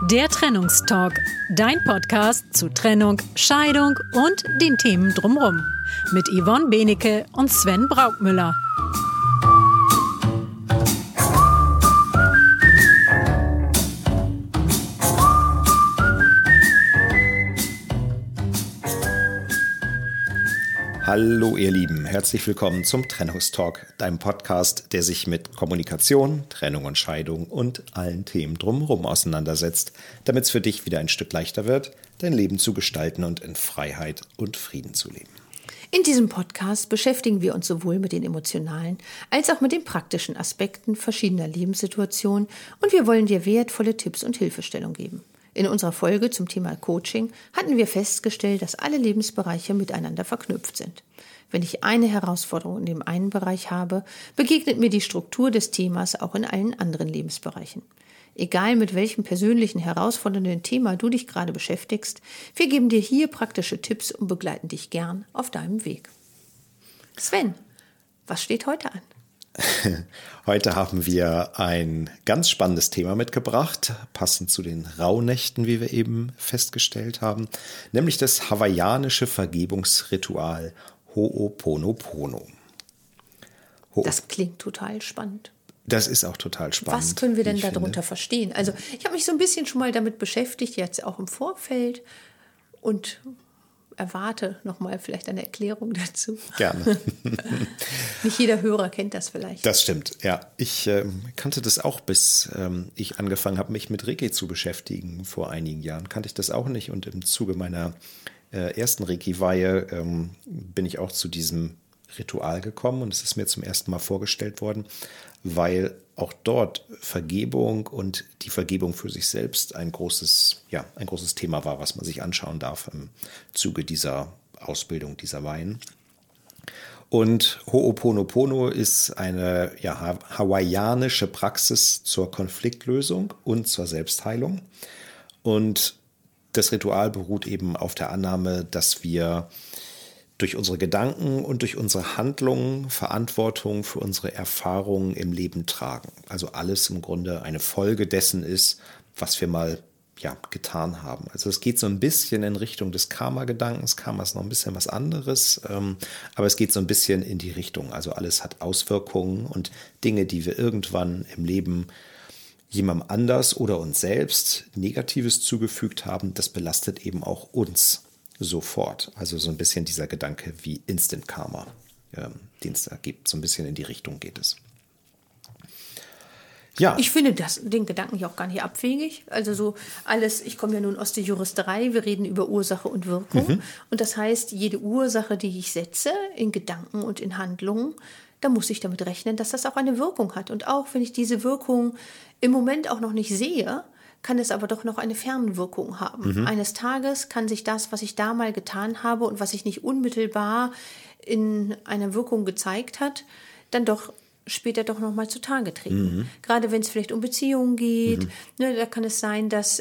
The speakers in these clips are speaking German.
Der Trennungstalk, dein Podcast zu Trennung, Scheidung und den Themen drumherum. Mit Yvonne Benecke und Sven Braukmüller. Hallo ihr Lieben, herzlich willkommen zum Trennungstalk, deinem Podcast, der sich mit Kommunikation, Trennung und Scheidung und allen Themen drumherum auseinandersetzt, damit es für dich wieder ein Stück leichter wird, dein Leben zu gestalten und in Freiheit und Frieden zu leben. In diesem Podcast beschäftigen wir uns sowohl mit den emotionalen als auch mit den praktischen Aspekten verschiedener Lebenssituationen und wir wollen dir wertvolle Tipps und Hilfestellung geben. In unserer Folge zum Thema Coaching hatten wir festgestellt, dass alle Lebensbereiche miteinander verknüpft sind. Wenn ich eine Herausforderung in dem einen Bereich habe, begegnet mir die Struktur des Themas auch in allen anderen Lebensbereichen. Egal mit welchem persönlichen herausfordernden Thema du dich gerade beschäftigst, wir geben dir hier praktische Tipps und begleiten dich gern auf deinem Weg. Sven, was steht heute an? Heute haben wir ein ganz spannendes Thema mitgebracht, passend zu den Rauhnächten, wie wir eben festgestellt haben, nämlich das hawaiianische Vergebungsritual Ho'oponopono. Das klingt total spannend. Das ist auch total spannend. Was können wir denn darunter verstehen? Also ich habe mich so ein bisschen schon mal damit beschäftigt, jetzt auch im Vorfeld und erwarte nochmal vielleicht eine Erklärung dazu. Gerne. Nicht jeder Hörer kennt das vielleicht. Das stimmt, ja. Ich kannte das auch, bis ich angefangen habe, mich mit Reiki zu beschäftigen. Vor einigen Jahren kannte ich das auch nicht. Und im Zuge meiner ersten Reiki-Weihe bin ich auch zu diesem Ritual gekommen. Und es ist mir zum ersten Mal vorgestellt worden, weil auch dort Vergebung und die Vergebung für sich selbst ein großes Thema war, was man sich anschauen darf im Zuge dieser Ausbildung, dieser Weihen. Und Ho'oponopono ist eine hawaiianische Praxis zur Konfliktlösung und zur Selbstheilung. Und das Ritual beruht eben auf der Annahme, dass wir durch unsere Gedanken und durch unsere Handlungen Verantwortung für unsere Erfahrungen im Leben tragen. Also alles im Grunde eine Folge dessen ist, was wir mal getan haben. Also es geht so ein bisschen in Richtung des Karma-Gedankens. Karma ist noch ein bisschen was anderes, aber es geht so ein bisschen in die Richtung. Also alles hat Auswirkungen und Dinge, die wir irgendwann im Leben jemandem anders oder uns selbst Negatives zugefügt haben, das belastet eben auch uns sofort. Also so ein bisschen dieser Gedanke wie Instant Karma, den es da gibt. So ein bisschen in die Richtung geht es. Ja. Ich finde den Gedanken ja auch gar nicht abwegig. Also so alles, ich komme ja nun aus der Juristerei, wir reden über Ursache und Wirkung. Mhm. Und das heißt, jede Ursache, die ich setze in Gedanken und in Handlungen, da muss ich damit rechnen, dass das auch eine Wirkung hat. Und auch wenn ich diese Wirkung im Moment auch noch nicht sehe, kann es aber doch noch eine Fernwirkung haben. Mhm. Eines Tages kann sich das, was ich da mal getan habe und was sich nicht unmittelbar in einer Wirkung gezeigt hat, dann doch später doch noch mal zutage treten. Mhm. Gerade wenn es vielleicht um Beziehungen geht, da kann es sein, dass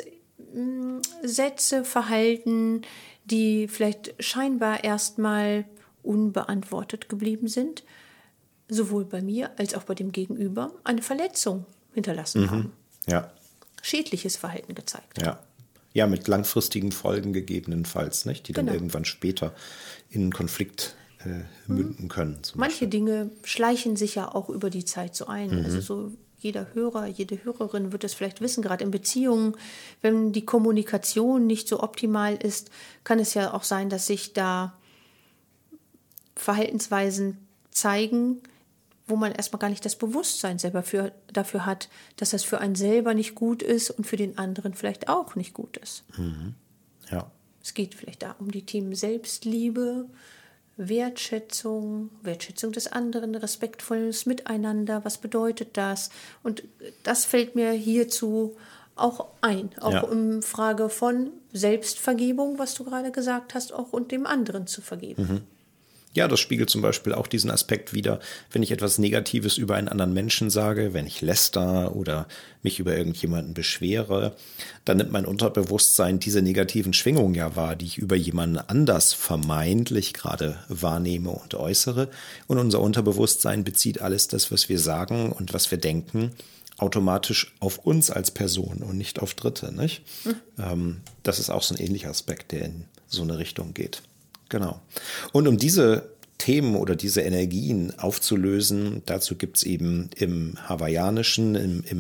Sätze, Verhalten, die vielleicht scheinbar erstmal unbeantwortet geblieben sind, sowohl bei mir als auch bei dem Gegenüber eine Verletzung hinterlassen haben. Ja. Schädliches Verhalten gezeigt. Ja, mit langfristigen Folgen gegebenenfalls, nicht? Die dann irgendwann später in einen Konflikt münden können. Manche Dinge schleichen sich ja auch über die Zeit so ein. Also so jeder Hörer, jede Hörerin wird es vielleicht wissen, gerade in Beziehungen, wenn die Kommunikation nicht so optimal ist, kann es ja auch sein, dass sich da Verhaltensweisen zeigen, wo man erstmal gar nicht das Bewusstsein selber dafür hat, dass das für einen selber nicht gut ist und für den anderen vielleicht auch nicht gut ist. Mhm. Ja. Es geht vielleicht da um die Themen Selbstliebe, Wertschätzung des anderen, respektvolles Miteinander, was bedeutet das? Und das fällt mir hierzu auch ein, auch in Frage von Selbstvergebung, was du gerade gesagt hast, auch und dem anderen zu vergeben. Mhm. Ja, das spiegelt zum Beispiel auch diesen Aspekt wider, wenn ich etwas Negatives über einen anderen Menschen sage, wenn ich läster oder mich über irgendjemanden beschwere, dann nimmt mein Unterbewusstsein diese negativen Schwingungen ja wahr, die ich über jemanden anders vermeintlich gerade wahrnehme und äußere. Und unser Unterbewusstsein bezieht alles das, was wir sagen und was wir denken, automatisch auf uns als Person und nicht auf Dritte, nicht? Das ist auch so ein ähnlicher Aspekt, der in so eine Richtung geht. Genau. Und um diese Themen oder diese Energien aufzulösen, dazu gibt es eben im hawaiianischen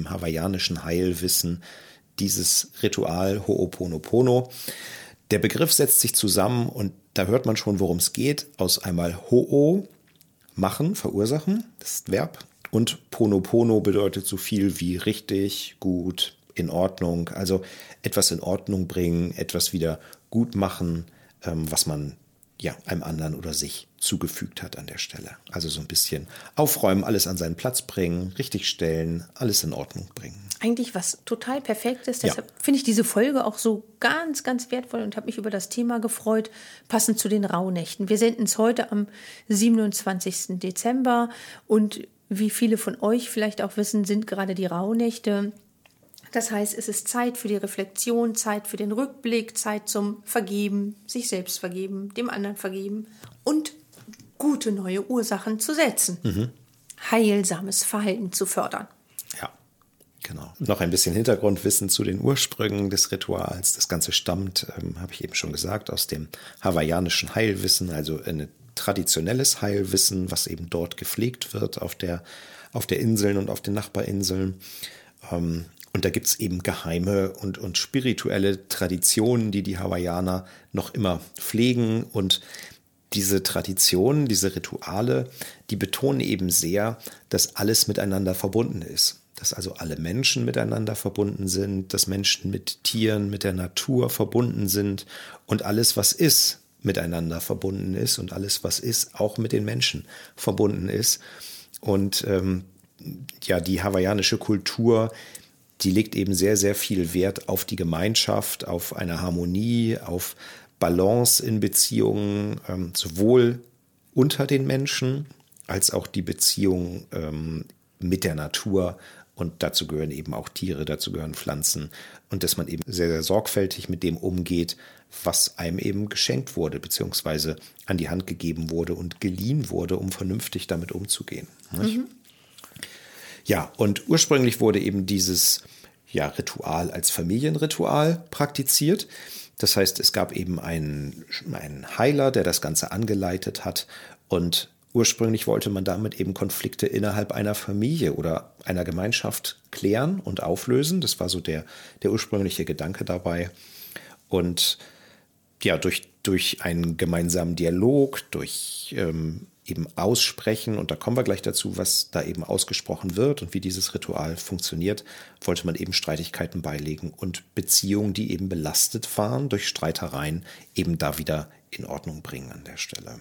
Heilwissen dieses Ritual Ho'oponopono. Der Begriff setzt sich zusammen und da hört man schon, worum es geht, aus einmal Ho'o, machen, verursachen, das ist Verb, und Ponopono bedeutet so viel wie richtig, gut, in Ordnung, also etwas in Ordnung bringen, etwas wieder gut machen, was man einem anderen oder sich zugefügt hat an der Stelle. Also so ein bisschen aufräumen, alles an seinen Platz bringen, richtig stellen, alles in Ordnung bringen. Eigentlich was total Perfektes. Deshalb finde ich diese Folge auch so ganz, ganz wertvoll und habe mich über das Thema gefreut, passend zu den Rauhnächten. Wir senden es heute am 27. Dezember und wie viele von euch vielleicht auch wissen, sind gerade die Rauhnächte. Das heißt, es ist Zeit für die Reflexion, Zeit für den Rückblick, Zeit zum Vergeben, sich selbst vergeben, dem anderen vergeben und gute neue Ursachen zu setzen. Heilsames Verhalten zu fördern. Ja, genau. Noch ein bisschen Hintergrundwissen zu den Ursprüngen des Rituals. Das Ganze stammt, habe ich eben schon gesagt, aus dem hawaiianischen Heilwissen, also ein traditionelles Heilwissen, was eben dort gepflegt wird auf der Inseln und auf den Nachbarinseln. Und da gibt es eben geheime und spirituelle Traditionen, die Hawaiianer noch immer pflegen. Und diese Traditionen, diese Rituale, die betonen eben sehr, dass alles miteinander verbunden ist. Dass also alle Menschen miteinander verbunden sind, dass Menschen mit Tieren, mit der Natur verbunden sind und alles, was ist, miteinander verbunden ist und alles, was ist, auch mit den Menschen verbunden ist. Und die hawaiianische Kultur, die legt eben sehr, sehr viel Wert auf die Gemeinschaft, auf eine Harmonie, auf Balance in Beziehungen, sowohl unter den Menschen als auch die Beziehung mit der Natur. Und dazu gehören eben auch Tiere, dazu gehören Pflanzen. Und dass man eben sehr, sehr sorgfältig mit dem umgeht, was einem eben geschenkt wurde, beziehungsweise an die Hand gegeben wurde und geliehen wurde, um vernünftig damit umzugehen. Ja, und ursprünglich wurde eben dieses Ritual als Familienritual praktiziert. Das heißt, es gab eben einen Heiler, der das Ganze angeleitet hat. Und ursprünglich wollte man damit eben Konflikte innerhalb einer Familie oder einer Gemeinschaft klären und auflösen. Das war so der ursprüngliche Gedanke dabei. Und durch einen gemeinsamen Dialog, durch eben Aussprechen, und da kommen wir gleich dazu, was da eben ausgesprochen wird und wie dieses Ritual funktioniert, wollte man eben Streitigkeiten beilegen und Beziehungen, die eben belastet waren durch Streitereien, eben da wieder in Ordnung bringen an der Stelle.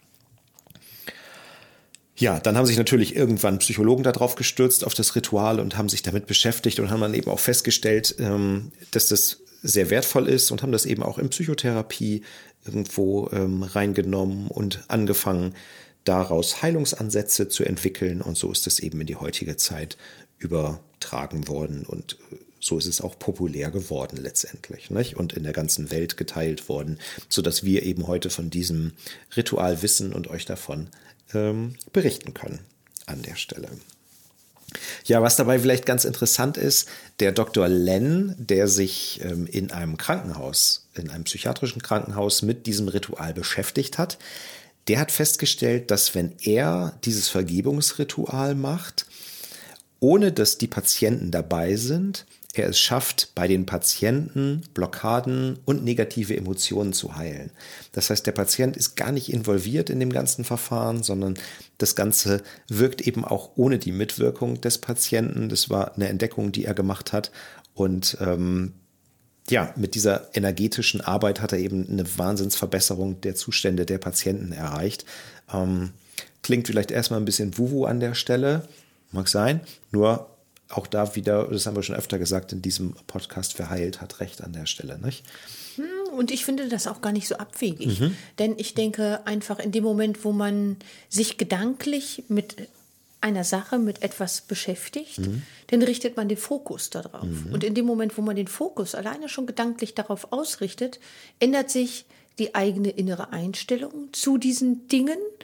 Ja, dann haben sich natürlich irgendwann Psychologen darauf gestürzt, auf das Ritual, und haben sich damit beschäftigt und haben dann eben auch festgestellt, dass das sehr wertvoll ist, und haben das eben auch in Psychotherapie irgendwo reingenommen und angefangen, daraus Heilungsansätze zu entwickeln, und so ist es eben in die heutige Zeit übertragen worden und so ist es auch populär geworden letztendlich, nicht? Und in der ganzen Welt geteilt worden, sodass wir eben heute von diesem Ritual wissen und euch davon berichten können an der Stelle. Ja, was dabei vielleicht ganz interessant ist, der Dr. Len, der sich in einem Krankenhaus, in einem psychiatrischen Krankenhaus mit diesem Ritual beschäftigt hat, der hat festgestellt, dass wenn er dieses Vergebungsritual macht, ohne dass die Patienten dabei sind, er es schafft, bei den Patienten Blockaden und negative Emotionen zu heilen. Das heißt, der Patient ist gar nicht involviert in dem ganzen Verfahren, sondern das Ganze wirkt eben auch ohne die Mitwirkung des Patienten. Das war eine Entdeckung, die er gemacht hat. Und mit dieser energetischen Arbeit hat er eben eine Wahnsinnsverbesserung der Zustände der Patienten erreicht. Klingt vielleicht erstmal ein bisschen wuhu an der Stelle, mag sein, nur auch da wieder, das haben wir schon öfter gesagt, in diesem Podcast, verheilt hat recht an der Stelle, nicht? Und ich finde das auch gar nicht so abwegig. Denn ich denke einfach in dem Moment, wo man sich gedanklich mit einer Sache, mit etwas beschäftigt, dann richtet man den Fokus darauf. Und in dem Moment, wo man den Fokus alleine schon gedanklich darauf ausrichtet, ändert sich die eigene innere Einstellung zu diesen Dingen,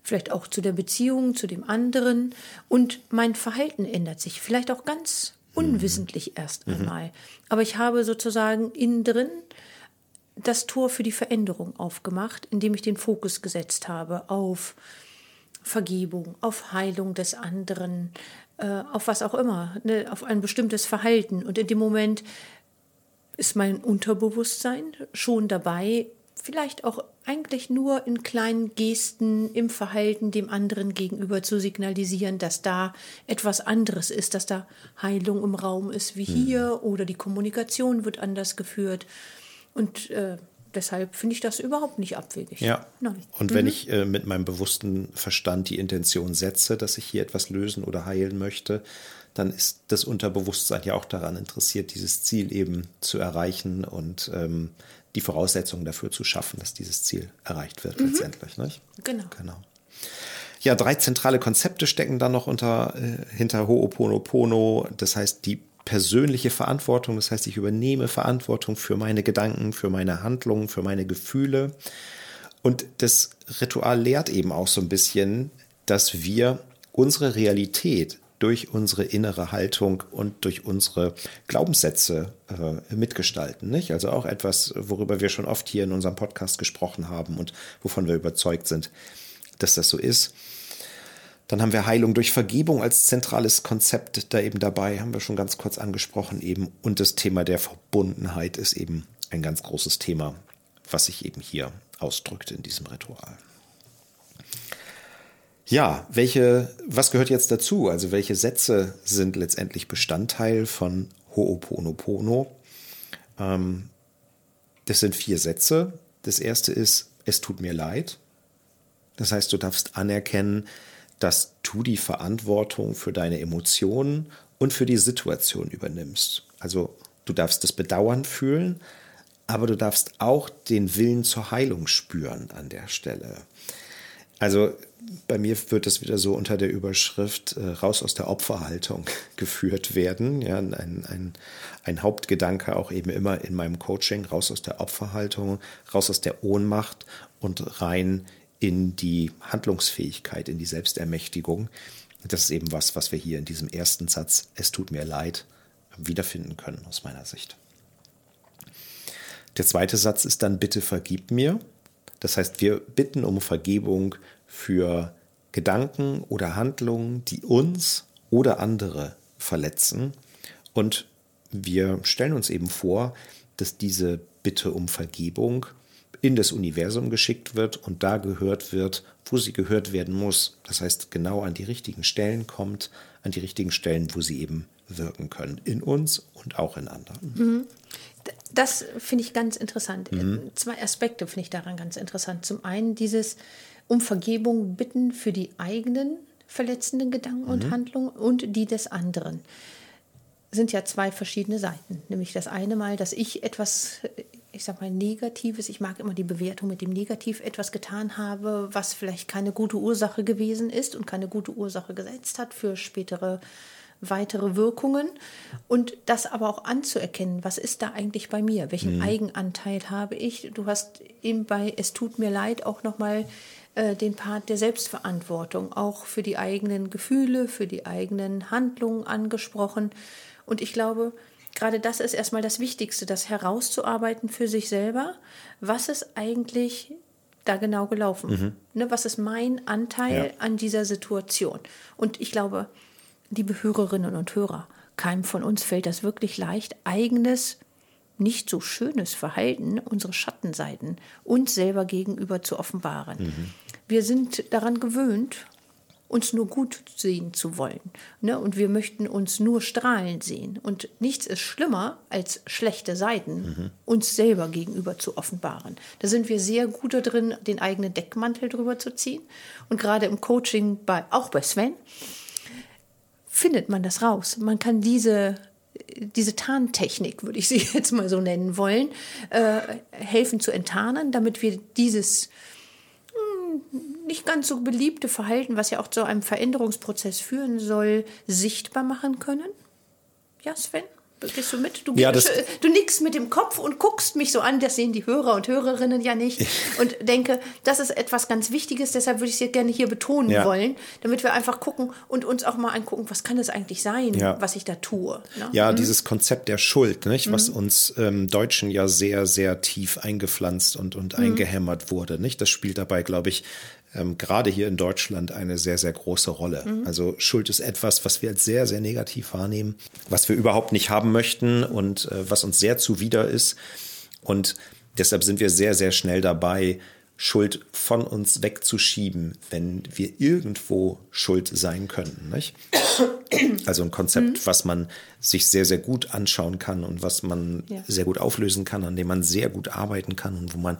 vielleicht auch zu der Beziehung, zu dem anderen. Und mein Verhalten ändert sich, vielleicht auch ganz unwissentlich erst einmal. Aber ich habe sozusagen innen drin das Tor für die Veränderung aufgemacht, indem ich den Fokus gesetzt habe auf Vergebung, auf Heilung des anderen, auf was auch immer, ne, auf ein bestimmtes Verhalten. Und in dem Moment ist mein Unterbewusstsein schon dabei, vielleicht auch eigentlich nur in kleinen Gesten im Verhalten dem anderen gegenüber zu signalisieren, dass da etwas anderes ist, dass da Heilung im Raum ist wie hier oder die Kommunikation wird anders geführt. Und deshalb finde ich das überhaupt nicht abwegig. Ja. Nein. Und wenn ich mit meinem bewussten Verstand die Intention setze, dass ich hier etwas lösen oder heilen möchte, dann ist das Unterbewusstsein ja auch daran interessiert, dieses Ziel eben zu erreichen und die Voraussetzungen dafür zu schaffen, dass dieses Ziel erreicht wird letztendlich. Nicht? Genau. Ja, 3 zentrale Konzepte stecken dann noch hinter Ho'oponopono. Das heißt, die persönliche Verantwortung, das heißt, ich übernehme Verantwortung für meine Gedanken, für meine Handlungen, für meine Gefühle. Und das Ritual lehrt eben auch so ein bisschen, dass wir unsere Realität durch unsere innere Haltung und durch unsere Glaubenssätze mitgestalten. Nicht? Also auch etwas, worüber wir schon oft hier in unserem Podcast gesprochen haben und wovon wir überzeugt sind, dass das so ist. Dann haben wir Heilung durch Vergebung als zentrales Konzept da eben dabei, haben wir schon ganz kurz angesprochen eben. Und das Thema der Verbundenheit ist eben ein ganz großes Thema, was sich eben hier ausdrückt in diesem Ritual. Ja, was gehört jetzt dazu? Also welche Sätze sind letztendlich Bestandteil von Ho'oponopono? Das sind 4 Sätze. Das erste ist, es tut mir leid. Das heißt, du darfst anerkennen, dass du die Verantwortung für deine Emotionen und für die Situation übernimmst. Also du darfst das Bedauern fühlen, aber du darfst auch den Willen zur Heilung spüren an der Stelle. Also bei mir wird das wieder so unter der Überschrift raus aus der Opferhaltung geführt werden. Ja, ein Hauptgedanke auch eben immer in meinem Coaching, raus aus der Opferhaltung, raus aus der Ohnmacht und rein in die Handlungsfähigkeit, in die Selbstermächtigung. Das ist eben was wir hier in diesem ersten Satz, es tut mir leid, wiederfinden können aus meiner Sicht. Der zweite Satz ist dann, bitte vergib mir. Das heißt, wir bitten um Vergebung für Gedanken oder Handlungen, die uns oder andere verletzen. Und wir stellen uns eben vor, dass diese Bitte um Vergebung in das Universum geschickt wird und da gehört wird, wo sie gehört werden muss. Das heißt, genau an die richtigen Stellen kommt, an die richtigen Stellen, wo sie eben wirken können. In uns und auch in anderen. Das finde ich ganz interessant. 2 Aspekte finde ich daran ganz interessant. Zum einen dieses um Vergebung bitten für die eigenen verletzenden Gedanken und Handlungen und die des anderen. Sind ja 2 verschiedene Seiten. Nämlich das eine Mal, dass ich etwas, ich sag mal, Negatives, ich mag immer die Bewertung mit dem Negativ, etwas getan habe, was vielleicht keine gute Ursache gewesen ist und keine gute Ursache gesetzt hat für spätere weitere Wirkungen. Und das aber auch anzuerkennen, was ist da eigentlich bei mir? Welchen Eigenanteil habe ich? Du hast eben bei Es tut mir leid auch nochmal den Part der Selbstverantwortung, auch für die eigenen Gefühle, für die eigenen Handlungen angesprochen. Und ich glaube, gerade das ist erstmal das Wichtigste, das herauszuarbeiten für sich selber. Was ist eigentlich da genau gelaufen? Ne, was ist mein Anteil an dieser Situation? Und ich glaube, liebe Hörerinnen und Hörer, keinem von uns fällt das wirklich leicht, eigenes, nicht so schönes Verhalten, unsere Schattenseiten, uns selber gegenüber zu offenbaren. Wir sind daran gewöhnt, uns nur gut sehen zu wollen. Ne? Und wir möchten uns nur strahlend sehen. Und nichts ist schlimmer, als schlechte Seiten uns selber gegenüber zu offenbaren. Da sind wir sehr gut darin, den eigenen Deckmantel drüber zu ziehen. Und gerade im Coaching, auch bei Sven, findet man das raus. Man kann diese Tarntechnik, würde ich sie jetzt mal so nennen wollen, helfen zu enttarnen, damit wir dieses nicht ganz so beliebte Verhalten, was ja auch zu einem Veränderungsprozess führen soll, sichtbar machen können. Ja, Sven? Gehst du mit? Du, Ja, du nickst mit dem Kopf und guckst mich so an, das sehen die Hörer und Hörerinnen ja nicht. Und denke, das ist etwas ganz Wichtiges, deshalb würde ich es gerne hier betonen wollen, damit wir einfach gucken und uns auch mal angucken, was kann es eigentlich sein, was ich da tue. Ne? Ja, dieses Konzept der Schuld, nicht? Was uns Deutschen ja sehr, sehr tief eingepflanzt und eingehämmert wurde. Nicht? Das spielt dabei, glaube ich, gerade hier in Deutschland eine sehr, sehr große Rolle. Also Schuld ist etwas, was wir als sehr, sehr negativ wahrnehmen, was wir überhaupt nicht haben möchten und was uns sehr zuwider ist. Und deshalb sind wir sehr, sehr schnell dabei, Schuld von uns wegzuschieben, wenn wir irgendwo schuld sein könnten. Nicht? Also ein Konzept, was man sich sehr, sehr gut anschauen kann und was man sehr gut auflösen kann, an dem man sehr gut arbeiten kann und wo man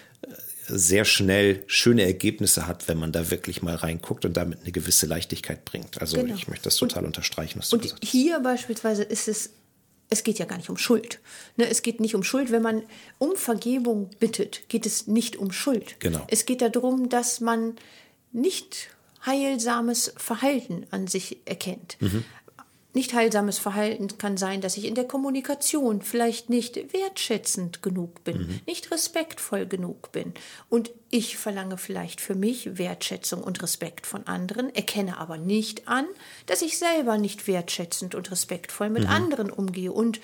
sehr schnell schöne Ergebnisse hat, wenn man da wirklich mal reinguckt und damit eine gewisse Leichtigkeit bringt. Also ich möchte das total unterstreichen, was du gesagt hast. Und hier beispielsweise ist es geht ja gar nicht um Schuld. Ne, es geht nicht um Schuld. Wenn man um Vergebung bittet, geht es nicht um Schuld. Genau. Es geht darum, dass man nicht heilsames Verhalten an sich erkennt. Nicht heilsames Verhalten kann sein, dass ich in der Kommunikation vielleicht nicht wertschätzend genug bin, nicht respektvoll genug bin. Und ich verlange vielleicht für mich Wertschätzung und Respekt von anderen, erkenne aber nicht an, dass ich selber nicht wertschätzend und respektvoll mit anderen umgehe und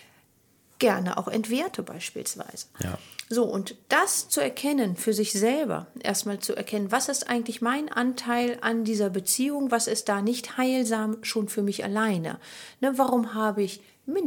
gerne auch entwerte beispielsweise. Ja. So, und das zu erkennen für sich selber, erstmal zu erkennen, was ist eigentlich mein Anteil an dieser Beziehung, was ist da nicht heilsam schon für mich alleine. Ne, warum habe ich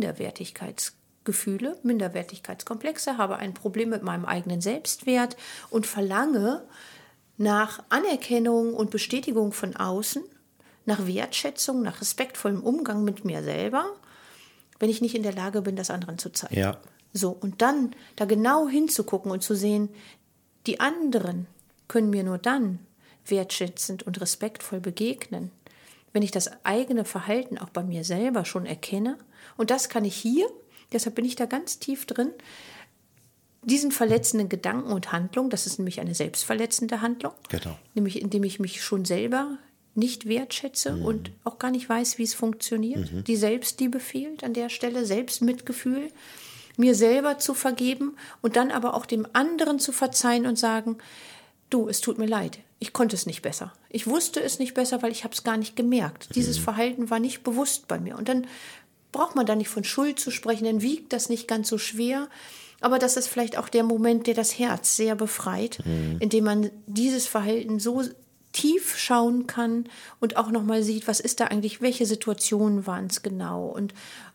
Minderwertigkeitsgefühle, Minderwertigkeitskomplexe, habe ein Problem mit meinem eigenen Selbstwert und verlange nach Anerkennung und Bestätigung von außen, nach Wertschätzung, nach respektvollem Umgang mit mir selber, wenn ich nicht in der Lage bin, das anderen zu zeigen. Ja. So, und dann da genau hinzugucken und zu sehen, die anderen können mir nur dann wertschätzend und respektvoll begegnen, wenn ich das eigene Verhalten auch bei mir selber schon erkenne. Und das kann ich hier, deshalb bin ich da ganz tief drin, diesen verletzenden Gedanken und Handlungen, das ist nämlich eine selbstverletzende Handlung, nämlich indem ich mich schon selber nicht wertschätze und auch gar nicht weiß, wie es funktioniert. Die Selbstliebe fehlt an der Stelle, Selbstmitgefühl, mir selber zu vergeben und dann aber auch dem anderen zu verzeihen und sagen, du, es tut mir leid, ich konnte es nicht besser. Ich wusste es nicht besser, weil ich habe es gar nicht gemerkt. Dieses Verhalten war nicht bewusst bei mir. Und dann braucht man da nicht von Schuld zu sprechen, dann wiegt das nicht ganz so schwer. Aber das ist vielleicht auch der Moment, der das Herz sehr befreit, indem man dieses Verhalten so tief schauen kann und auch nochmal sieht, was ist da eigentlich, welche Situationen waren es genau. Und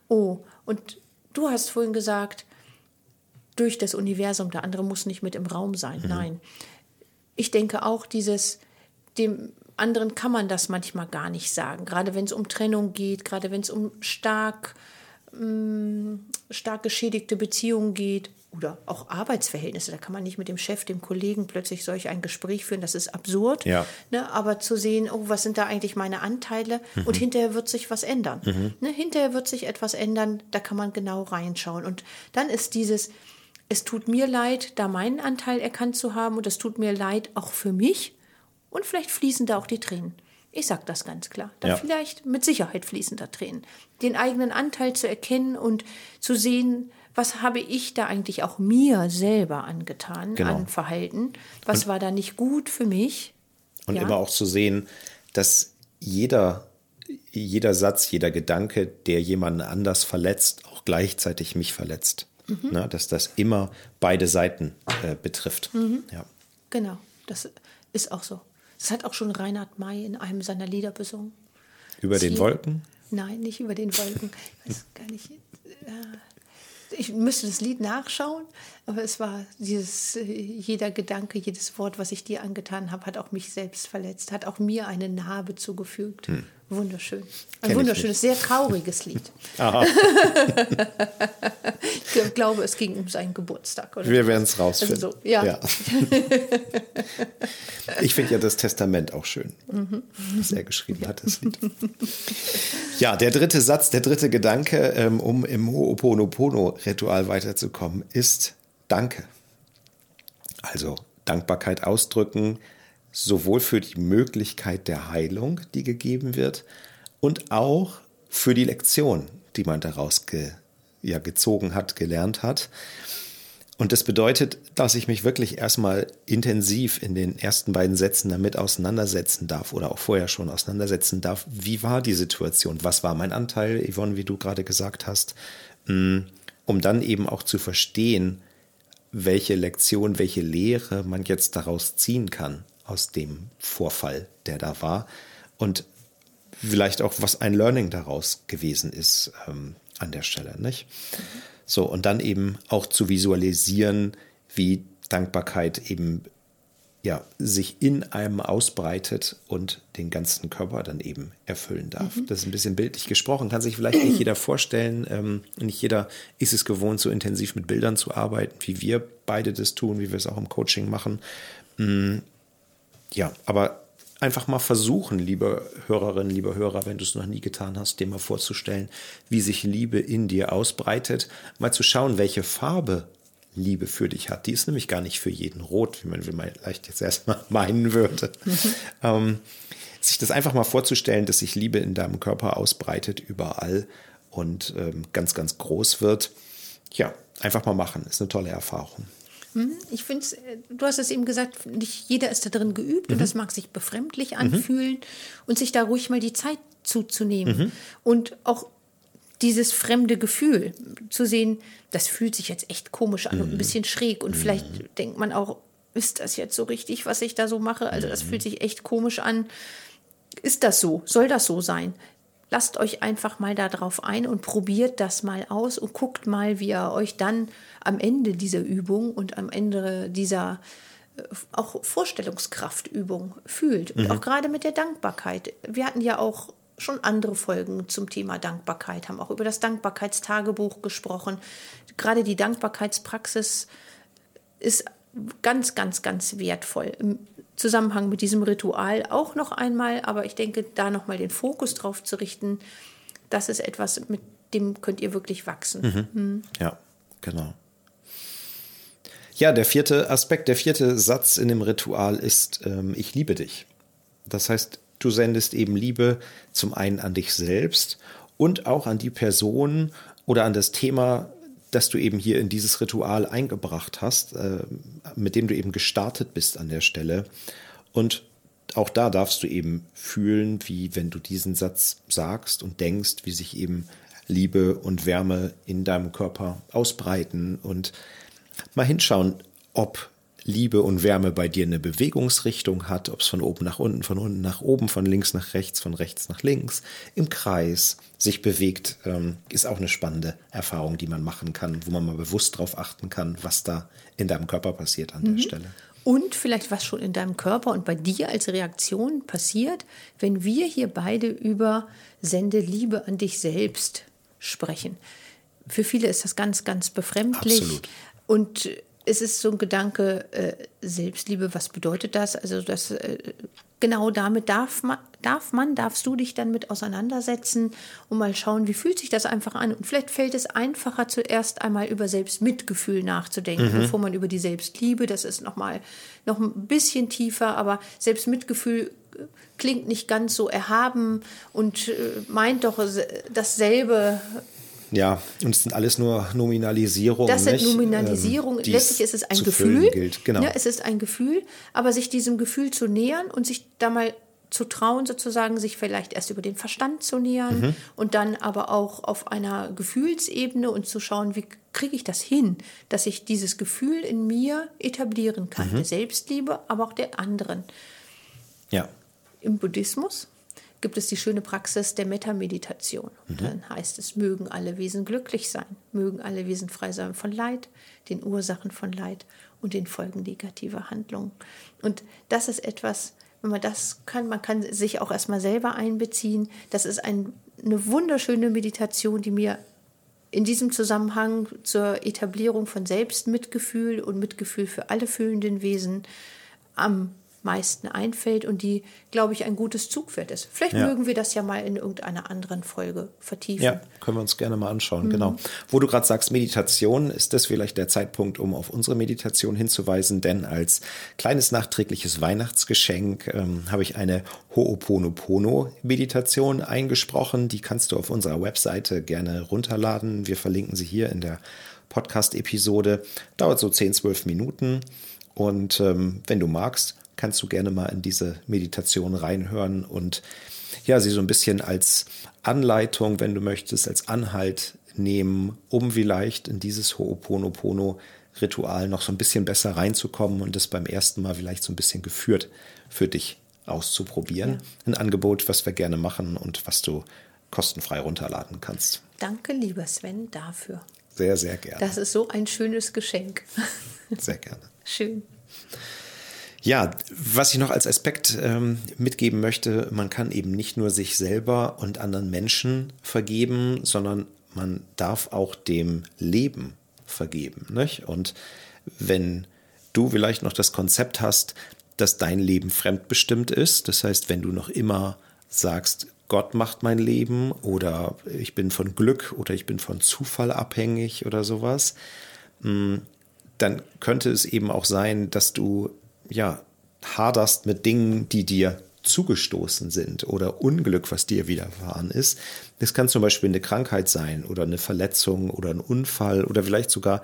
du hast vorhin gesagt, durch das Universum, der andere muss nicht mit im Raum sein. Nein. Ich denke auch, dem anderen kann man das manchmal gar nicht sagen. Gerade wenn es um Trennung geht, gerade wenn es um stark geschädigte Beziehungen geht oder auch Arbeitsverhältnisse. Da kann man nicht mit dem Chef, dem Kollegen plötzlich solch ein Gespräch führen. Das ist absurd. Ja. Ne? Aber zu sehen, was sind da eigentlich meine Anteile? Und hinterher wird sich was ändern. Ne? Hinterher wird sich etwas ändern. Da kann man genau reinschauen. Und dann ist es tut mir leid, da meinen Anteil erkannt zu haben. Und es tut mir leid auch für mich. Und vielleicht fließen da auch die Tränen. Ich sage das ganz klar. Vielleicht mit Sicherheit fließen da Tränen. Den eigenen Anteil zu erkennen und zu sehen, was habe ich da eigentlich auch mir selber angetan an Verhalten? Was war da nicht gut für mich? Und immer auch zu sehen, dass jeder Satz, jeder Gedanke, der jemanden anders verletzt, auch gleichzeitig mich verletzt. Na, dass das immer beide Seiten betrifft. Ja. Genau, das ist auch so. Das hat auch schon Reinhard May in einem seiner Lieder besungen. Über den Wolken? Nein, nicht über den Wolken. Ich weiß gar nicht. Ich müsste das Lied nachschauen, aber es war jeder Gedanke, jedes Wort, was ich dir angetan habe, hat auch mich selbst verletzt, hat auch mir eine Narbe zugefügt. Wunderschön. Ein wunderschönes, sehr trauriges Lied. Aha. Ich glaube, es ging um seinen Geburtstag. Oder? Wir werden es rausfinden. Also so, ja. Ich finde ja das Testament auch schön, was er geschrieben hat, das Lied. Ja, der dritte Satz, der dritte Gedanke, um im Ho'oponopono-Ritual weiterzukommen, ist Danke. Also Dankbarkeit ausdrücken, sowohl für die Möglichkeit der Heilung, die gegeben wird, und auch für die Lektion, die man daraus gezogen hat, gelernt hat. Und das bedeutet, dass ich mich wirklich erstmal intensiv in den ersten beiden Sätzen damit auseinandersetzen darf oder auch vorher schon auseinandersetzen darf. Wie war die Situation? Was war mein Anteil, Yvonne, wie du gerade gesagt hast? Um dann eben auch zu verstehen, welche Lektion, welche Lehre man jetzt daraus ziehen kann aus dem Vorfall, der da war. Und vielleicht auch, was ein Learning daraus gewesen ist an der Stelle, nicht? So, und dann eben auch zu visualisieren, wie Dankbarkeit eben sich in einem ausbreitet und den ganzen Körper dann eben erfüllen darf. Das ist ein bisschen bildlich gesprochen, kann sich vielleicht nicht jeder vorstellen. Nicht jeder ist es gewohnt, so intensiv mit Bildern zu arbeiten, wie wir beide das tun, wie wir es auch im Coaching machen. Ja, aber einfach mal versuchen, liebe Hörerinnen, liebe Hörer, wenn du es noch nie getan hast, dir mal vorzustellen, wie sich Liebe in dir ausbreitet, mal zu schauen, welche Farbe Liebe für dich hat. Die ist nämlich gar nicht für jeden rot, wie man vielleicht jetzt erstmal meinen würde. Sich das einfach mal vorzustellen, dass sich Liebe in deinem Körper ausbreitet, überall und ganz, ganz groß wird. Ja, einfach mal machen, ist eine tolle Erfahrung. Ich finde es, du hast es eben gesagt, nicht jeder ist da drin geübt und das mag sich befremdlich anfühlen und sich da ruhig mal die Zeit zuzunehmen und auch dieses fremde Gefühl zu sehen, das fühlt sich jetzt echt komisch an und ein bisschen schräg und vielleicht denkt man auch, ist das jetzt so richtig, was ich da so mache? Also das fühlt sich echt komisch an. Ist das so? Soll das so sein? Lasst euch einfach mal da drauf ein und probiert das mal aus und guckt mal, wie ihr euch dann am Ende dieser Übung und am Ende dieser auch Vorstellungskraftübung fühlt. Und auch gerade mit der Dankbarkeit. Wir hatten ja auch schon andere Folgen zum Thema Dankbarkeit, haben auch über das Dankbarkeitstagebuch gesprochen. Gerade die Dankbarkeitspraxis ist ganz, ganz, ganz wertvoll. Im Zusammenhang mit diesem Ritual auch noch einmal, aber ich denke, da nochmal den Fokus drauf zu richten, das ist etwas, mit dem könnt ihr wirklich wachsen. Ja, genau. Ja, der vierte Aspekt, der vierte Satz in dem Ritual ist, ich liebe dich. Das heißt, du sendest eben Liebe zum einen an dich selbst und auch an die Person oder an das Thema, das du eben hier in dieses Ritual eingebracht hast, mit dem du eben gestartet bist an der Stelle. Und auch da darfst du eben fühlen, wie wenn du diesen Satz sagst und denkst, wie sich eben Liebe und Wärme in deinem Körper ausbreiten und mal hinschauen, ob Liebe und Wärme bei dir eine Bewegungsrichtung hat, ob es von oben nach unten, von unten nach oben, von links nach rechts, von rechts nach links, im Kreis sich bewegt, ist auch eine spannende Erfahrung, die man machen kann, wo man mal bewusst drauf achten kann, was da in deinem Körper passiert an der Stelle. Und vielleicht, was schon in deinem Körper und bei dir als Reaktion passiert, wenn wir hier beide über Sende Liebe an dich selbst sprechen. Für viele ist das ganz, ganz befremdlich. Absolut. Und es ist so ein Gedanke, Selbstliebe, was bedeutet das? Also das, genau damit darfst du dich dann mit auseinandersetzen und mal schauen, wie fühlt sich das einfach an? Und vielleicht fällt es einfacher, zuerst einmal über Selbstmitgefühl nachzudenken, bevor man über die Selbstliebe, das ist noch ein bisschen tiefer, aber Selbstmitgefühl klingt nicht ganz so erhaben und meint doch dasselbe. Ja, und es sind alles nur Nominalisierungen. Das sind Nominalisierungen. Letztlich ist es ein Gefühl. Genau. Ja, es ist ein Gefühl, aber sich diesem Gefühl zu nähern und sich da mal zu trauen, sozusagen, sich vielleicht erst über den Verstand zu nähern und dann aber auch auf einer Gefühlsebene und zu schauen, wie kriege ich das hin, dass ich dieses Gefühl in mir etablieren kann, der Selbstliebe, aber auch der anderen. Ja. Im Buddhismus gibt es die schöne Praxis der Metta-Meditation. Und dann heißt es, mögen alle Wesen glücklich sein, mögen alle Wesen frei sein von Leid, den Ursachen von Leid und den Folgen negativer Handlungen. Und das ist etwas, wenn man das kann, man kann sich auch erstmal selber einbeziehen. Das ist eine wunderschöne Meditation, die mir in diesem Zusammenhang zur Etablierung von Selbstmitgefühl und Mitgefühl für alle fühlenden Wesen am meisten einfällt und die, glaube ich, ein gutes Zugpferd ist. Vielleicht mögen wir das ja mal in irgendeiner anderen Folge vertiefen. Ja, können wir uns gerne mal anschauen, genau. Wo du gerade sagst, Meditation, ist das vielleicht der Zeitpunkt, um auf unsere Meditation hinzuweisen, denn als kleines nachträgliches Weihnachtsgeschenk habe ich eine Ho'oponopono-Meditation eingesprochen. Die kannst du auf unserer Webseite gerne runterladen. Wir verlinken sie hier in der Podcast-Episode. Dauert so 10-12 Minuten und wenn du magst, kannst du gerne mal in diese Meditation reinhören und ja, sie so ein bisschen als Anleitung, wenn du möchtest, als Anhalt nehmen, um vielleicht in dieses Ho'oponopono-Ritual noch so ein bisschen besser reinzukommen und das beim ersten Mal vielleicht so ein bisschen geführt für dich auszuprobieren. Ja. Ein Angebot, was wir gerne machen und was du kostenfrei runterladen kannst. Danke, lieber Sven, dafür. Sehr, sehr gerne. Das ist so ein schönes Geschenk. Sehr gerne. Schön. Ja, was ich noch als Aspekt mitgeben möchte, man kann eben nicht nur sich selber und anderen Menschen vergeben, sondern man darf auch dem Leben vergeben, nicht? Und wenn du vielleicht noch das Konzept hast, dass dein Leben fremdbestimmt ist, das heißt, wenn du noch immer sagst, Gott macht mein Leben oder ich bin von Glück oder ich bin von Zufall abhängig oder sowas, dann könnte es eben auch sein, dass du haderst mit Dingen, die dir zugestoßen sind oder Unglück, was dir widerfahren ist. Das kann zum Beispiel eine Krankheit sein oder eine Verletzung oder ein Unfall oder vielleicht sogar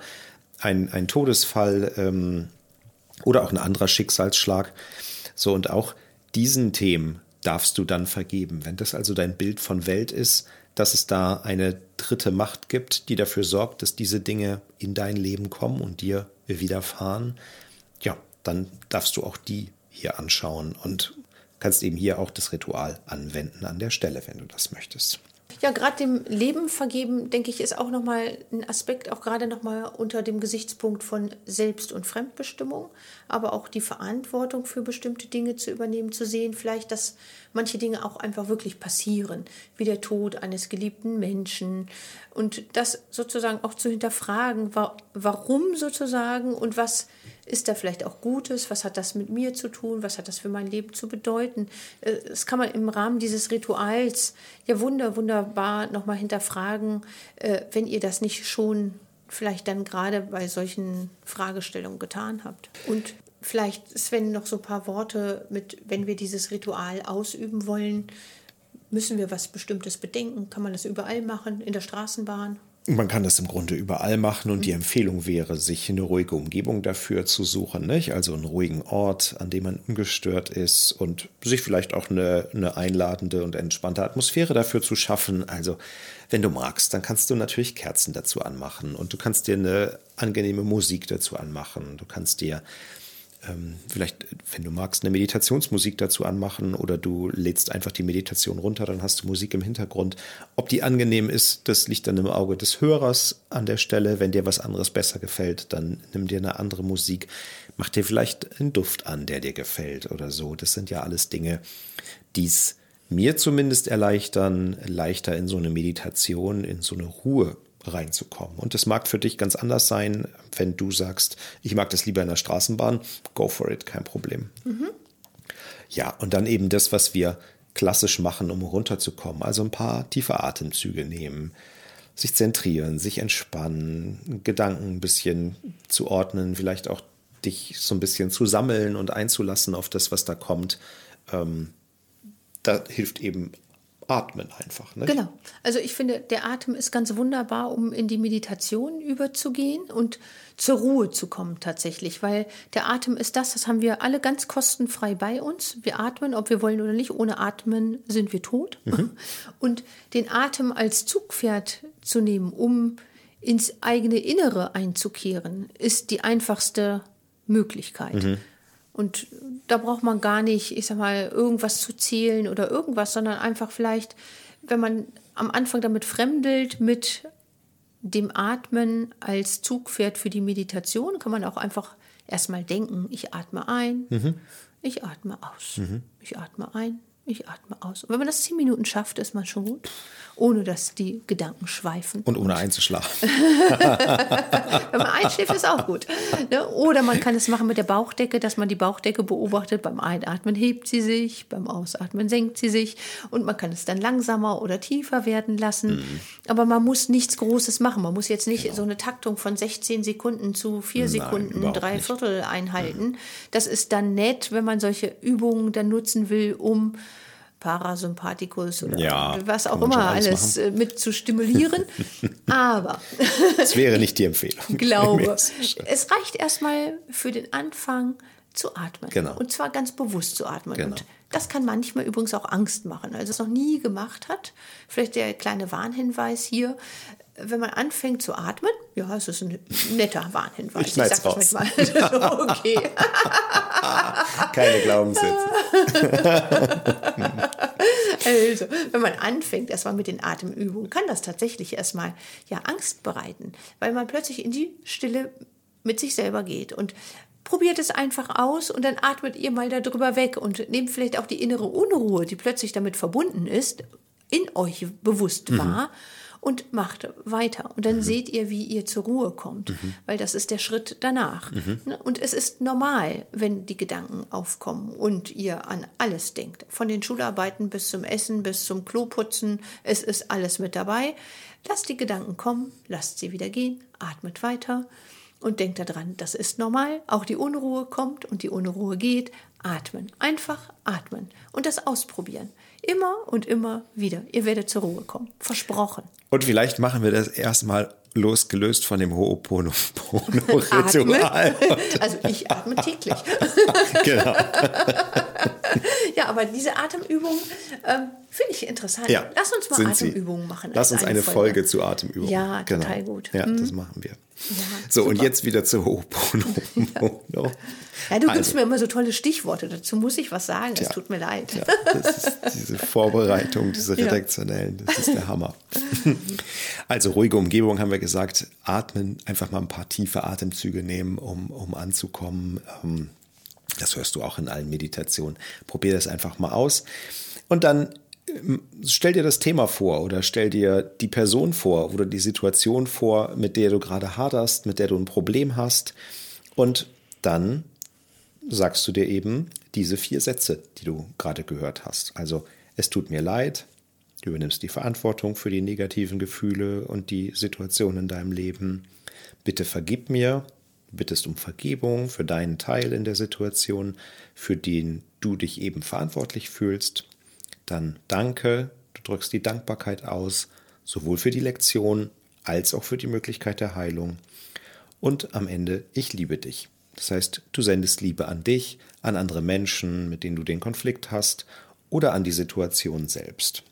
ein Todesfall oder auch ein anderer Schicksalsschlag. So, und auch diesen Themen darfst du dann vergeben. Wenn das also dein Bild von Welt ist, dass es da eine dritte Macht gibt, die dafür sorgt, dass diese Dinge in dein Leben kommen und dir widerfahren, ja, dann darfst du auch die hier anschauen und kannst eben hier auch das Ritual anwenden an der Stelle, wenn du das möchtest. Ja, gerade dem Leben vergeben, denke ich, ist auch nochmal ein Aspekt, auch gerade nochmal unter dem Gesichtspunkt von Selbst- und Fremdbestimmung, aber auch die Verantwortung für bestimmte Dinge zu übernehmen, zu sehen, vielleicht, dass manche Dinge auch einfach wirklich passieren, wie der Tod eines geliebten Menschen und das sozusagen auch zu hinterfragen, warum sozusagen und was ist da vielleicht auch Gutes, was hat das mit mir zu tun, was hat das für mein Leben zu bedeuten. Das kann man im Rahmen dieses Rituals ja wunderbar nochmal hinterfragen, wenn ihr das nicht schon vielleicht dann gerade bei solchen Fragestellungen getan habt. Und vielleicht, Sven, noch so ein paar Worte mit, wenn wir dieses Ritual ausüben wollen, müssen wir was Bestimmtes bedenken? Kann man das überall machen, in der Straßenbahn? Man kann das im Grunde überall machen und die Empfehlung wäre, sich eine ruhige Umgebung dafür zu suchen, nicht? Also einen ruhigen Ort, an dem man ungestört ist und sich vielleicht auch eine einladende und entspannte Atmosphäre dafür zu schaffen. Also wenn du magst, dann kannst du natürlich Kerzen dazu anmachen und du kannst dir eine angenehme Musik dazu anmachen. Du kannst dir vielleicht, wenn du magst, eine Meditationsmusik dazu anmachen oder du lädst einfach die Meditation runter, dann hast du Musik im Hintergrund. Ob die angenehm ist, das liegt dann im Auge des Hörers an der Stelle. Wenn dir was anderes besser gefällt, dann nimm dir eine andere Musik. Mach dir vielleicht einen Duft an, der dir gefällt oder so. Das sind ja alles Dinge, die es mir zumindest erleichtern, leichter in so eine Meditation, in so eine Ruhe reinzukommen. Und das mag für dich ganz anders sein, wenn du sagst, ich mag das lieber in der Straßenbahn, go for it, kein Problem. Mhm. Ja, und dann eben das, was wir klassisch machen, um runterzukommen. Also ein paar tiefe Atemzüge nehmen, sich zentrieren, sich entspannen, Gedanken ein bisschen zu ordnen, vielleicht auch dich so ein bisschen zu sammeln und einzulassen auf das, was da kommt. Da hilft eben Atmen einfach. Nicht? Genau. Also ich finde, der Atem ist ganz wunderbar, um in die Meditation überzugehen und zur Ruhe zu kommen tatsächlich, weil der Atem ist das haben wir alle ganz kostenfrei bei uns. Wir atmen, ob wir wollen oder nicht. Ohne Atmen sind wir tot. Mhm. Und den Atem als Zugpferd zu nehmen, um ins eigene Innere einzukehren, ist die einfachste Möglichkeit. Mhm. Und da braucht man gar nicht, ich sag mal, irgendwas zu zählen oder irgendwas, sondern einfach vielleicht, wenn man am Anfang damit fremdelt, mit dem Atmen als Zugpferd für die Meditation, kann man auch einfach erstmal denken, ich atme ein, ich atme aus, ich atme ein, ich atme aus. Und wenn man das 10 Minuten schafft, ist man schon gut, ohne dass die Gedanken schweifen. Und ohne einzuschlafen. Wenn man einschläft, ist auch gut. Ne? Oder man kann es machen mit der Bauchdecke, dass man die Bauchdecke beobachtet. Beim Einatmen hebt sie sich, beim Ausatmen senkt sie sich. Und man kann es dann langsamer oder tiefer werden lassen. Aber man muss nichts Großes machen. Man muss jetzt nicht so eine Taktung von 16 Sekunden zu 4 Sekunden, überhaupt 3/4 einhalten. Das ist dann nett, wenn man solche Übungen dann nutzen will, um Parasympathikus oder was auch immer alles mit zu stimulieren. Aber das wäre nicht die Empfehlung. Glaube, es reicht erstmal für den Anfang zu atmen. Genau. Und zwar ganz bewusst zu atmen. Genau. Und das kann manchmal übrigens auch Angst machen. Also es noch nie gemacht hat, vielleicht der kleine Warnhinweis hier, wenn man anfängt zu atmen, ja, es ist ein netter Warnhinweis. Ich schneid's raus. Das manchmal. Okay. Keine Glaubenssätze. Also, wenn man anfängt erstmal mit den Atemübungen, kann das tatsächlich erstmal Angst bereiten, weil man plötzlich in die Stille mit sich selber geht und probiert es einfach aus und dann atmet ihr mal darüber weg und nehmt vielleicht auch die innere Unruhe, die plötzlich damit verbunden ist, in euch bewusst wahr. Und macht weiter. Und dann seht ihr, wie ihr zur Ruhe kommt, weil das ist der Schritt danach. Und es ist normal, wenn die Gedanken aufkommen und ihr an alles denkt. Von den Schularbeiten bis zum Essen, bis zum Kloputzen, es ist alles mit dabei. Lasst die Gedanken kommen, lasst sie wieder gehen, atmet weiter und denkt daran, das ist normal. Auch die Unruhe kommt und die Unruhe geht. Atmen, einfach atmen und das ausprobieren. Immer und immer wieder. Ihr werdet zur Ruhe kommen. Versprochen. Und vielleicht machen wir das erstmal losgelöst von dem Ho'oponopono-Ritual. Also ich atme täglich. Genau. Ja, aber diese Atemübungen finde ich interessant. Ja, Lass uns mal Atemübungen machen. Lass uns eine Folge zu Atemübungen. Ja, total gut. Ja, das machen wir. Ja, so, super. Und jetzt wieder zu Ho'oponopono. Ja, du gibst mir immer so tolle Stichworte. Dazu muss ich was sagen. Es tut mir leid. Ja, das ist diese Vorbereitung, diese redaktionellen, das ist der Hammer. Also ruhige Umgebung haben wir gesagt. Atmen, einfach mal ein paar tiefe Atemzüge nehmen, um anzukommen. Das hörst du auch in allen Meditationen. Probier das einfach mal aus. Und dann stell dir das Thema vor oder stell dir die Person vor oder die Situation vor, mit der du gerade haderst, mit der du ein Problem hast. Und dann sagst du dir eben diese 4 Sätze, die du gerade gehört hast. Also, es tut mir leid, du übernimmst die Verantwortung für die negativen Gefühle und die Situation in deinem Leben. Bitte vergib mir, du bittest um Vergebung für deinen Teil in der Situation, für den du dich eben verantwortlich fühlst. Dann danke, du drückst die Dankbarkeit aus, sowohl für die Lektion als auch für die Möglichkeit der Heilung. Und am Ende, ich liebe dich. Das heißt, du sendest Liebe an dich, an andere Menschen, mit denen du den Konflikt hast oder an die Situation selbst.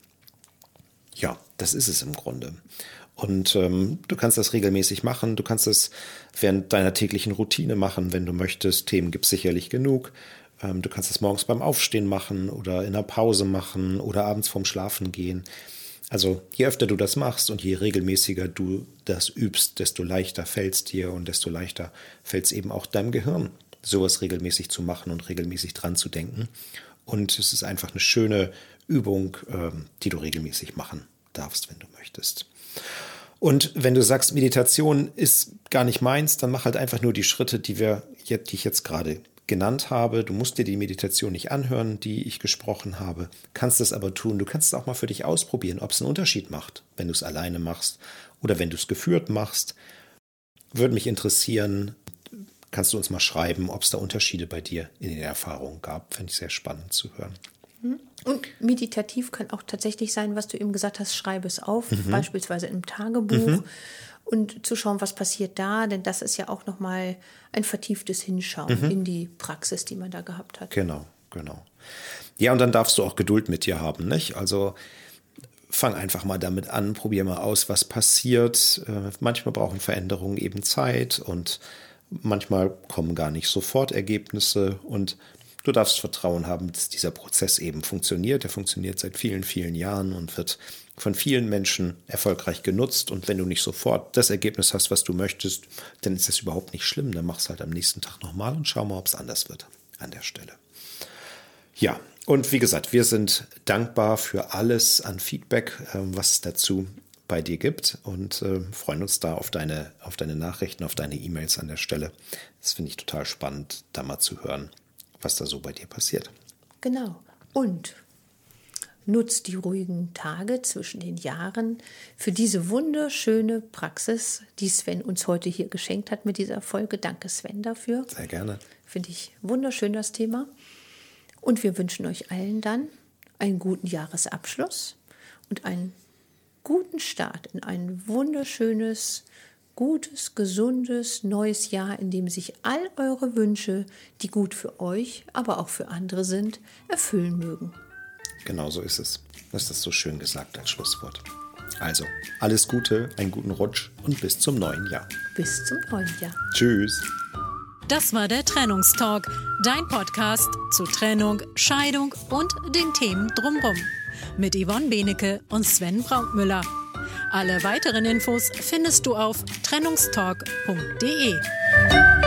Ja, das ist es im Grunde. Und du kannst das regelmäßig machen, du kannst das während deiner täglichen Routine machen, wenn du möchtest. Themen gibt es sicherlich genug. Du kannst das morgens beim Aufstehen machen oder in der Pause machen oder abends vorm Schlafen gehen. Also je öfter du das machst und je regelmäßiger du das übst, desto leichter fällt es dir und desto leichter fällt es eben auch deinem Gehirn, sowas regelmäßig zu machen und regelmäßig dran zu denken. Und es ist einfach eine schöne Übung, die du regelmäßig machen darfst, wenn du möchtest. Und wenn du sagst, Meditation ist gar nicht meins, dann mach halt einfach nur die Schritte, die ich jetzt gerade genannt habe. Du musst dir die Meditation nicht anhören, die ich gesprochen habe, kannst es aber tun. Du kannst es auch mal für dich ausprobieren, ob es einen Unterschied macht, wenn du es alleine machst oder wenn du es geführt machst. Würde mich interessieren, kannst du uns mal schreiben, ob es da Unterschiede bei dir in den Erfahrungen gab. Fände ich sehr spannend zu hören. Und meditativ kann auch tatsächlich sein, was du eben gesagt hast, schreibe es auf, beispielsweise im Tagebuch. Und zu schauen, was passiert da, denn das ist ja auch nochmal ein vertieftes Hinschauen in die Praxis, die man da gehabt hat. Genau. Ja, und dann darfst du auch Geduld mit dir haben, nicht? Also fang einfach mal damit an, probier mal aus, was passiert. Manchmal brauchen Veränderungen eben Zeit und manchmal kommen gar nicht sofort Ergebnisse und du darfst Vertrauen haben, dass dieser Prozess eben funktioniert. Er funktioniert seit vielen, vielen Jahren und wird von vielen Menschen erfolgreich genutzt. Und wenn du nicht sofort das Ergebnis hast, was du möchtest, dann ist das überhaupt nicht schlimm. Dann mach es halt am nächsten Tag nochmal und schau mal, ob es anders wird an der Stelle. Ja, Und wie gesagt, wir sind dankbar für alles an Feedback, was es dazu bei dir gibt und freuen uns da auf deine Nachrichten, auf deine E-Mails an der Stelle. Das finde ich total spannend, da mal zu hören, was da so bei dir passiert. Genau. Und nutzt die ruhigen Tage zwischen den Jahren für diese wunderschöne Praxis, die Sven uns heute hier geschenkt hat mit dieser Folge. Danke, Sven, dafür. Sehr gerne. Finde ich wunderschön, das Thema. Und wir wünschen euch allen dann einen guten Jahresabschluss und einen guten Start in ein wunderschönes, gutes, gesundes neues Jahr, in dem sich all eure Wünsche, die gut für euch, aber auch für andere sind, erfüllen mögen. Genau so ist es. Das ist so schön gesagt als Schlusswort. Also, alles Gute, einen guten Rutsch und bis zum neuen Jahr. Bis zum neuen Jahr. Tschüss. Das war der Trennungstalk, dein Podcast zu Trennung, Scheidung und den Themen drumherum. Mit Yvonne Benecke und Sven Brautmüller. Alle weiteren Infos findest du auf trennungstalk.de.